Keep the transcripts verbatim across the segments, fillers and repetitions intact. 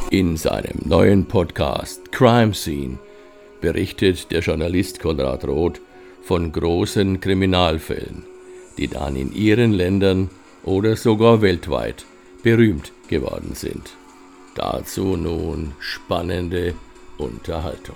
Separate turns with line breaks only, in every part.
In seinem neuen Podcast Crime Scene berichtet der Journalist Konrad Roth von großen Kriminalfällen, die dann in ihren Ländern oder sogar weltweit berühmt geworden sind. Dazu nun spannende Unterhaltung.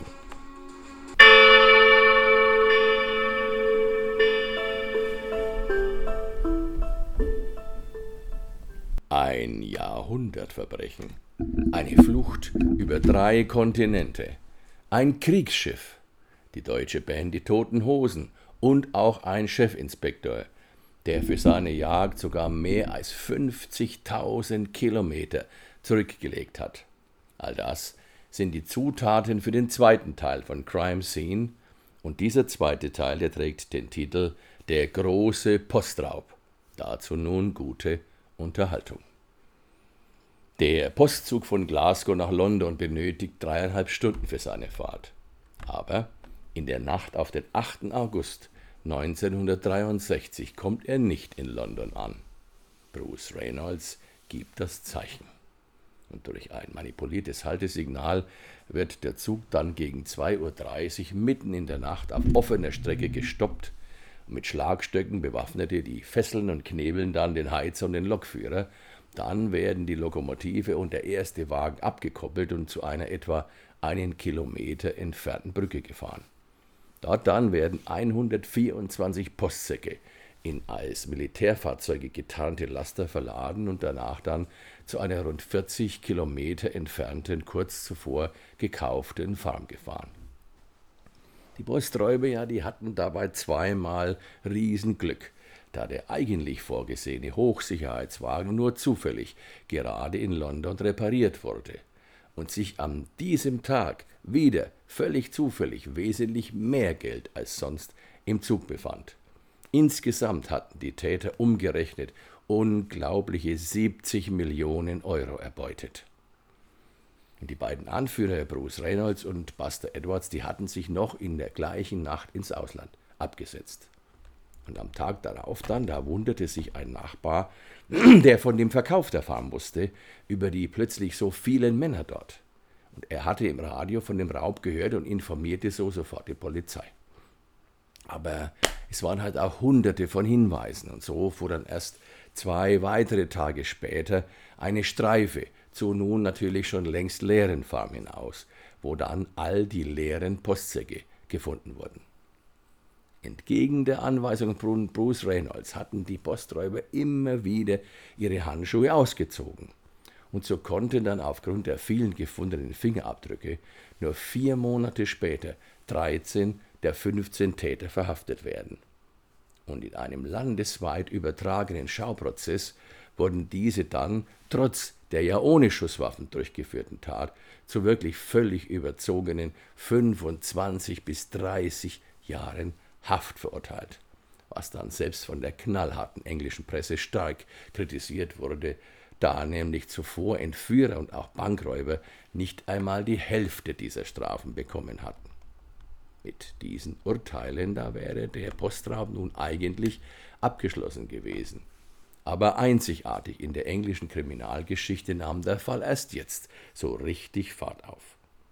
Ein Jahrhundertverbrechen, eine Flucht über drei Kontinente, ein Kriegsschiff, die deutsche Band Die Toten Hosen und auch ein Chefinspektor, der für seine Jagd sogar mehr als fünfzigtausend Kilometer zurückgelegt hat. All das sind die Zutaten für den zweiten Teil von Crime Scene, und dieser zweite Teil, der trägt den Titel Der große Postraub. Dazu nun gute Unterhaltung. Der Postzug von Glasgow nach London benötigt dreieinhalb Stunden für seine Fahrt. Aber in der Nacht auf den achten August neunzehnhundertdreiundsechzig kommt er nicht in London an. Bruce Reynolds gibt das Zeichen. Und durch ein manipuliertes Haltesignal wird der Zug dann gegen zwei Uhr dreißig mitten in der Nacht auf offener Strecke gestoppt. Mit Schlagstöcken bewaffnete, die fesseln und knebeln dann den Heizer und den Lokführer. Dann werden die Lokomotive und der erste Wagen abgekoppelt und zu einer etwa einen Kilometer entfernten Brücke gefahren. Dort dann werden hundertvierundzwanzig Postsäcke in als Militärfahrzeuge getarnte Laster verladen und danach dann zu einer rund vierzig Kilometer entfernten, kurz zuvor gekauften Farm gefahren. Die Posträuber, ja, die hatten dabei zweimal Riesenglück, da der eigentlich vorgesehene Hochsicherheitswagen nur zufällig gerade in London repariert wurde und sich an diesem Tag wieder völlig zufällig wesentlich mehr Geld als sonst im Zug befand. Insgesamt hatten die Täter umgerechnet unglaubliche siebzig Millionen Euro erbeutet. Und die beiden Anführer, Bruce Reynolds und Buster Edwards, die hatten sich noch in der gleichen Nacht ins Ausland abgesetzt. Und am Tag darauf dann, da wunderte sich ein Nachbar, der von dem Verkauf der Farm wusste, über die plötzlich so vielen Männer dort. Und er hatte im Radio von dem Raub gehört und informierte so sofort die Polizei. Aber es waren halt auch hunderte von Hinweisen, und so fuhr dann erst zwei weitere Tage später eine Streife zur nun natürlich schon längst leeren Farm hinaus, wo dann all die leeren Postsäcke gefunden wurden. Entgegen der Anweisung von Bruce Reynolds hatten die Posträuber immer wieder ihre Handschuhe ausgezogen. Und so konnten dann aufgrund der vielen gefundenen Fingerabdrücke nur vier Monate später dreizehn der fünfzehn Täter verhaftet werden. Und in einem landesweit übertragenen Schauprozess wurden diese dann, trotz der ja ohne Schusswaffen durchgeführten Tat, zu wirklich völlig überzogenen fünfundzwanzig bis dreißig Jahren Haft verurteilt, was dann selbst von der knallharten englischen Presse stark kritisiert wurde, da nämlich zuvor Entführer und auch Bankräuber nicht einmal die Hälfte dieser Strafen bekommen hatten. Mit diesen Urteilen, da wäre der Postraub nun eigentlich abgeschlossen gewesen. Aber einzigartig in der englischen Kriminalgeschichte nahm der Fall erst jetzt so richtig Fahrt auf.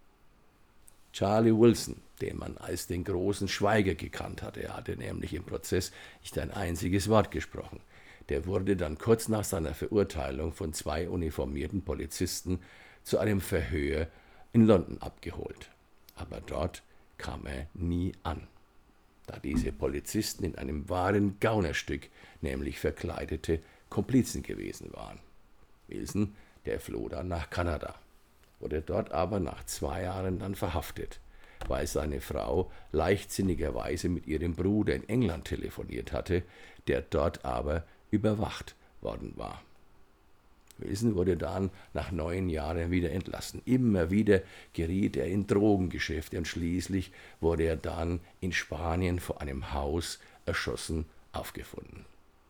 Charlie Wilson, den man als den großen Schweiger gekannt hatte, er hatte nämlich im Prozess nicht ein einziges Wort gesprochen. Der wurde dann kurz nach seiner Verurteilung von zwei uniformierten Polizisten zu einem Verhör in London abgeholt. Aber dort kam er nie an, da diese Polizisten in einem wahren Gaunerstück, nämlich verkleidete Komplizen gewesen waren. Wilson, der floh dann nach Kanada, wurde dort aber nach zwei Jahren dann verhaftet, weil seine Frau leichtsinnigerweise mit ihrem Bruder in England telefoniert hatte, der dort aber überwacht worden war. Wilson wurde dann nach neun Jahren wieder entlassen. Immer wieder geriet er in Drogengeschäfte und schließlich wurde er dann in Spanien vor einem Haus erschossen aufgefunden.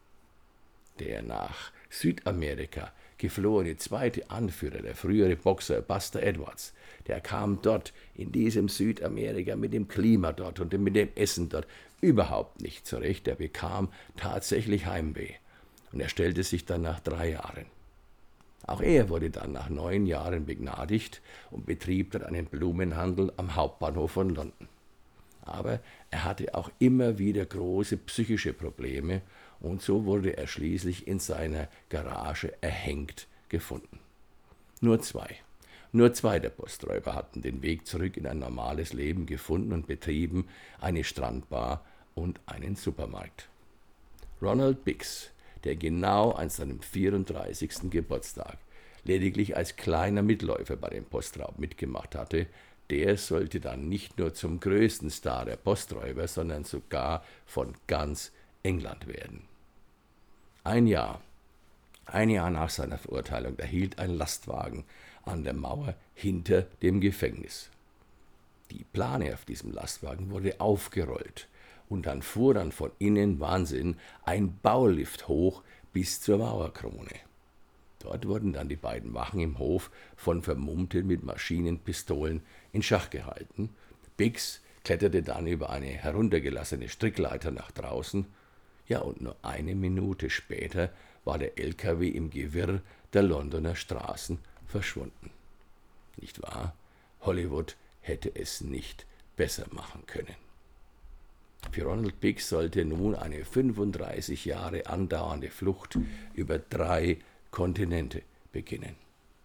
Der nach Südamerika geflohene zweite Anführer, der frühere Boxer Buster Edwards, der kam dort in diesem Südamerika mit dem Klima dort und mit dem Essen dort überhaupt nicht zurecht. Er bekam tatsächlich Heimweh und er stellte sich dann nach drei Jahren. Auch er wurde dann nach neun Jahren begnadigt und betrieb dann einen Blumenhandel am Hauptbahnhof von London. Aber er hatte auch immer wieder große psychische Probleme und so wurde er schließlich in seiner Garage erhängt gefunden. Nur zwei. Nur zwei der Posträuber hatten den Weg zurück in ein normales Leben gefunden und betrieben eine Strandbar und einen Supermarkt. Ronald Biggs, der genau an seinem vierunddreißigsten Geburtstag lediglich als kleiner Mitläufer bei dem Postraub mitgemacht hatte, der sollte dann nicht nur zum größten Star der Posträuber, sondern sogar von ganz England werden. Ein Jahr, ein Jahr nach seiner Verurteilung erhielt ein Lastwagen an der Mauer hinter dem Gefängnis. Die Plane auf diesem Lastwagen wurde aufgerollt und dann fuhr dann von innen, Wahnsinn, ein Baulift hoch bis zur Mauerkrone. Dort wurden dann die beiden Wachen im Hof von Vermummten mit Maschinenpistolen in Schach gehalten. Biggs kletterte dann über eine heruntergelassene Strickleiter nach draußen. Ja, und nur eine Minute später war der L K W im Gewirr der Londoner Straßen verschwunden. Nicht wahr? Hollywood hätte es nicht besser machen können. Für Ronald Biggs sollte nun eine fünfunddreißig Jahre andauernde Flucht über drei Kontinente beginnen.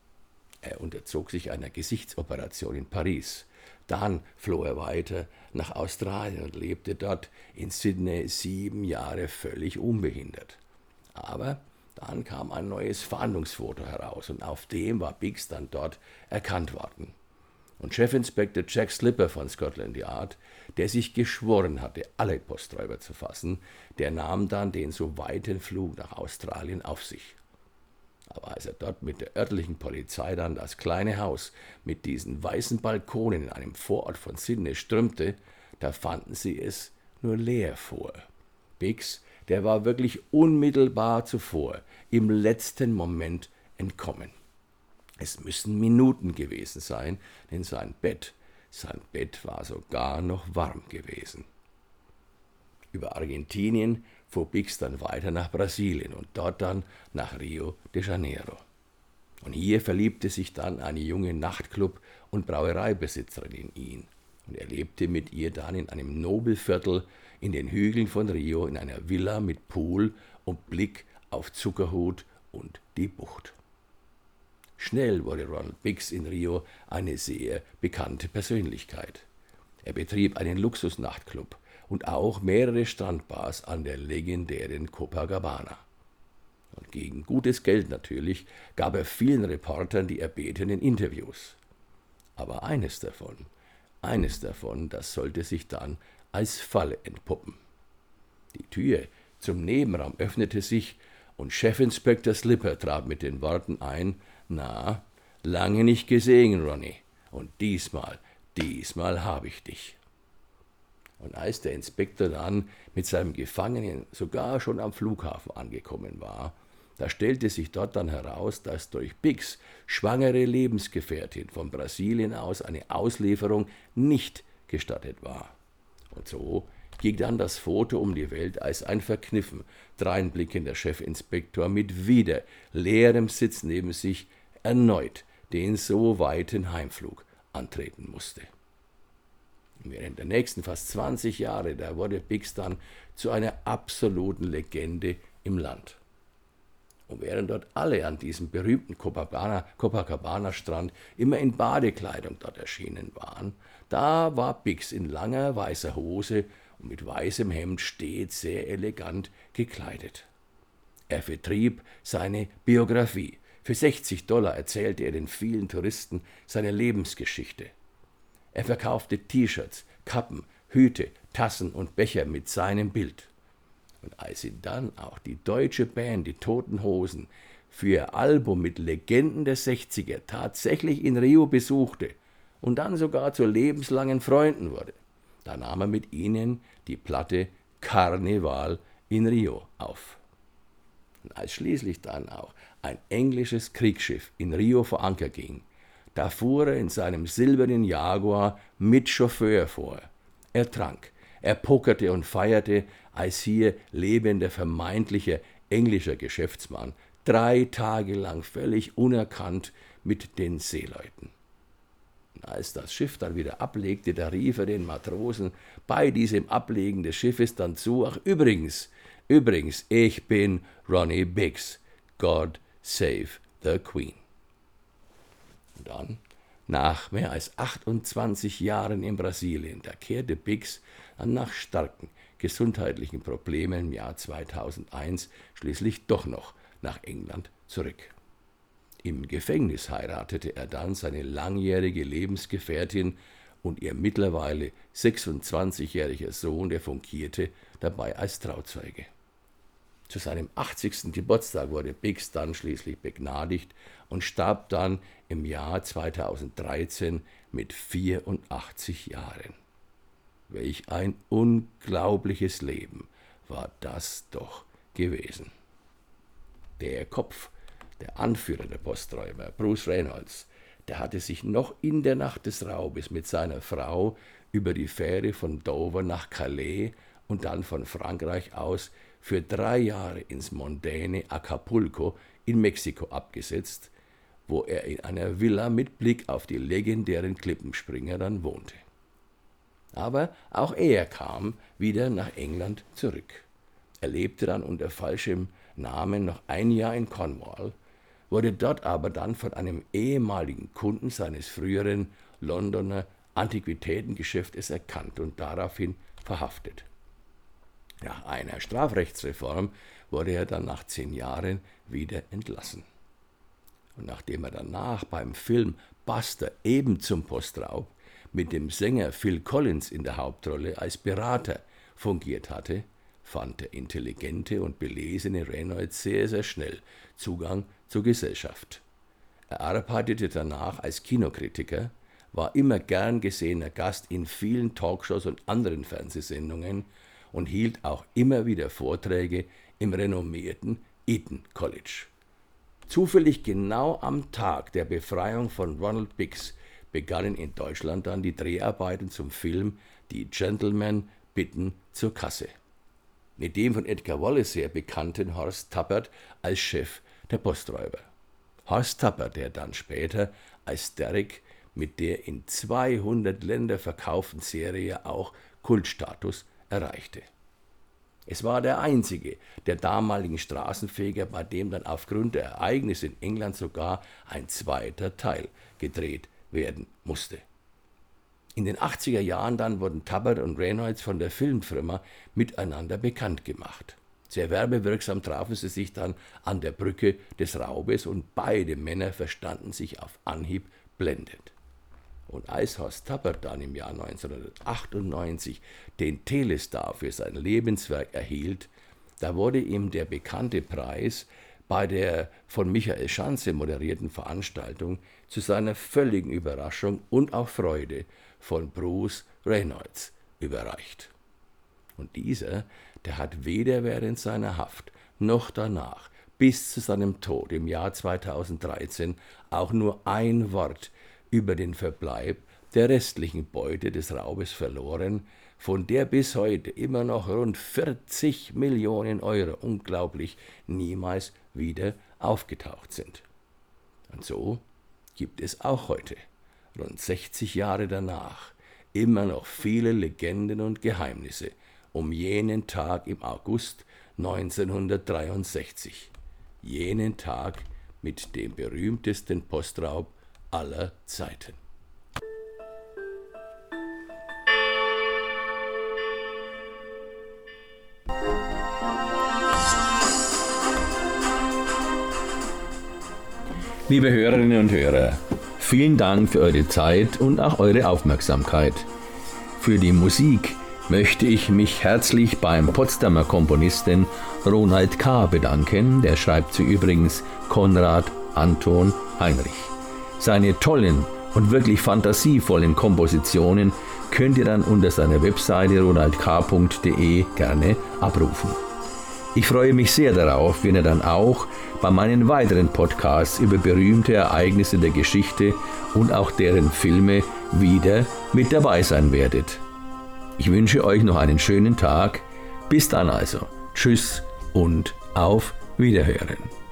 Er unterzog sich einer Gesichtsoperation in Paris. Dann floh er weiter nach Australien und lebte dort in Sydney sieben Jahre völlig unbehindert. Aber dann kam ein neues Fahndungsfoto heraus und auf dem war Biggs dann dort erkannt worden. Und Chefinspektor Jack Slipper von Scotland Yard, der sich geschworen hatte, alle Posträuber zu fassen, der nahm dann den so weiten Flug nach Australien auf sich. Aber als er dort mit der örtlichen Polizei dann das kleine Haus mit diesen weißen Balkonen in einem Vorort von Sydney stürmte, da fanden sie es nur leer vor. Biggs, der war wirklich unmittelbar zuvor, im letzten Moment entkommen. Es müssen Minuten gewesen sein, denn sein Bett, sein Bett war sogar noch warm gewesen. Über Argentinien fuhr Biggs dann weiter nach Brasilien und dort dann nach Rio de Janeiro. Und hier verliebte sich dann eine junge Nachtclub- und Brauereibesitzerin in ihn. Und er lebte mit ihr dann in einem Nobelviertel in den Hügeln von Rio in einer Villa mit Pool und Blick auf Zuckerhut und die Bucht. Schnell wurde Ronald Biggs in Rio eine sehr bekannte Persönlichkeit. Er betrieb einen Luxusnachtclub und auch mehrere Strandbars an der legendären Copacabana. Und gegen gutes Geld natürlich gab er vielen Reportern die erbetenen Interviews. Aber eines davon, eines davon, das sollte sich dann als Falle entpuppen. Die Tür zum Nebenraum öffnete sich und Chefinspektor Slipper trat mit den Worten ein: »Na, lange nicht gesehen, Ronny, und diesmal, diesmal habe ich dich.« Und als der Inspektor dann mit seinem Gefangenen sogar schon am Flughafen angekommen war, da stellte sich dort dann heraus, dass durch Biggs schwangere Lebensgefährtin von Brasilien aus eine Auslieferung nicht gestattet war. Und so ging dann das Foto um die Welt als ein verkniffen, dreinblickender Chefinspektor mit wieder leerem Sitz neben sich erneut den so weiten Heimflug antreten musste. Während der nächsten fast zwanzig Jahre, da wurde Biggs dann zu einer absoluten Legende im Land. Und während dort alle an diesem berühmten Copacabana-Strand immer in Badekleidung dort erschienen waren, da war Biggs in langer weißer Hose und mit weißem Hemd stets sehr elegant gekleidet. Er vertrieb seine Biografie. Für sechzig Dollar erzählte er den vielen Touristen seine Lebensgeschichte. Er verkaufte T-Shirts, Kappen, Hüte, Tassen und Becher mit seinem Bild. Und als ihn dann auch die deutsche Band, die Toten Hosen, für ihr Album mit Legenden der sechziger tatsächlich in Rio besuchte und dann sogar zu lebenslangen Freunden wurde, da nahm er mit ihnen die Platte Karneval in Rio auf. Und als schließlich dann auch ein englisches Kriegsschiff in Rio vor Anker ging, da fuhr er in seinem silbernen Jaguar mit Chauffeur vor. Er trank, er pokerte und feierte, als hier lebender vermeintlicher englischer Geschäftsmann drei Tage lang völlig unerkannt mit den Seeleuten. Als das Schiff dann wieder ablegte, da rief er den Matrosen bei diesem Ablegen des Schiffes dann zu: Ach, übrigens, übrigens, ich bin Ronnie Biggs. God save the Queen. Und dann, nach mehr als achtundzwanzig Jahren in Brasilien, da kehrte Biggs dann nach starken gesundheitlichen Problemen im Jahr zweitausendeins schließlich doch noch nach England zurück. Im Gefängnis heiratete er dann seine langjährige Lebensgefährtin und ihr mittlerweile sechsundzwanzigjähriger Sohn, der fungierte dabei als Trauzeuge. Zu seinem achtzigsten Geburtstag wurde Biggs dann schließlich begnadigt und starb dann im Jahr zweitausenddreizehn mit vierundachtzig Jahren. Welch ein unglaubliches Leben war das doch gewesen. Der Kopf, der Anführer der Posträuber, Bruce Reynolds, der hatte sich noch in der Nacht des Raubes mit seiner Frau über die Fähre von Dover nach Calais und dann von Frankreich aus für drei Jahre ins mondäne Acapulco in Mexiko abgesetzt, wo er in einer Villa mit Blick auf die legendären Klippenspringer dann wohnte. Aber auch er kam wieder nach England zurück. Er lebte dann unter falschem Namen noch ein Jahr in Cornwall, wurde dort aber dann von einem ehemaligen Kunden seines früheren Londoner Antiquitätengeschäftes erkannt und daraufhin verhaftet. Nach einer Strafrechtsreform wurde er dann nach zehn Jahren wieder entlassen. Und nachdem er danach beim Film Buster eben zum Postraub mit dem Sänger Phil Collins in der Hauptrolle als Berater fungiert hatte, fand der intelligente und belesene Reynolds sehr, sehr schnell Zugang zur Gesellschaft. Er arbeitete danach als Kinokritiker, war immer gern gesehener Gast in vielen Talkshows und anderen Fernsehsendungen und hielt auch immer wieder Vorträge im renommierten Eton College. Zufällig genau am Tag der Befreiung von Ronald Biggs begannen in Deutschland dann die Dreharbeiten zum Film Die Gentlemen bitten zur Kasse, mit dem von Edgar Wallace sehr bekannten Horst Tappert als Chef der Posträuber. Horst Tappert, der dann später als Derrick mit der in zweihundert Länder verkauften Serie auch Kultstatus erreichte. Es war der einzige der damaligen Straßenfeger, bei dem dann aufgrund der Ereignisse in England sogar ein zweiter Teil gedreht werden musste. In den achtziger Jahren dann wurden Tappert und Reynolds von der Filmfirma miteinander bekannt gemacht. Sehr werbewirksam trafen sie sich dann an der Brücke des Raubes und beide Männer verstanden sich auf Anhieb blendend. Und als Horst Tappert dann im Jahr neunzehnhundertachtundneunzig den Telestar für sein Lebenswerk erhielt, da wurde ihm der bekannte Preis bei der von Michael Schanze moderierten Veranstaltung zu seiner völligen Überraschung und auch Freude von Bruce Reynolds überreicht. Und dieser, der hat weder während seiner Haft noch danach bis zu seinem Tod im Jahr zweitausenddreizehn auch nur ein Wort über den Verbleib der restlichen Beute des Raubes verloren, von der bis heute immer noch rund vierzig Millionen Euro, unglaublich, niemals wieder aufgetaucht sind. Und so gibt es auch heute, rund sechzig Jahre danach, immer noch viele Legenden und Geheimnisse um jenen Tag im August neunzehnhundertdreiundsechzig, jenen Tag mit dem berühmtesten Postraub aller Zeiten. Liebe Hörerinnen und Hörer, vielen Dank für eure Zeit und auch eure Aufmerksamkeit. Für die Musik möchte ich mich herzlich beim Potsdamer Komponisten Ronald K. bedanken. Der schreibt sie übrigens Konrad Anton Heinrich. Seine tollen und wirklich fantasievollen Kompositionen könnt ihr dann unter seiner Webseite ronald k punkt de gerne abrufen. Ich freue mich sehr darauf, wenn ihr dann auch bei meinen weiteren Podcasts über berühmte Ereignisse der Geschichte und auch deren Filme wieder mit dabei sein werdet. Ich wünsche euch noch einen schönen Tag. Bis dann also. Tschüss und auf Wiederhören.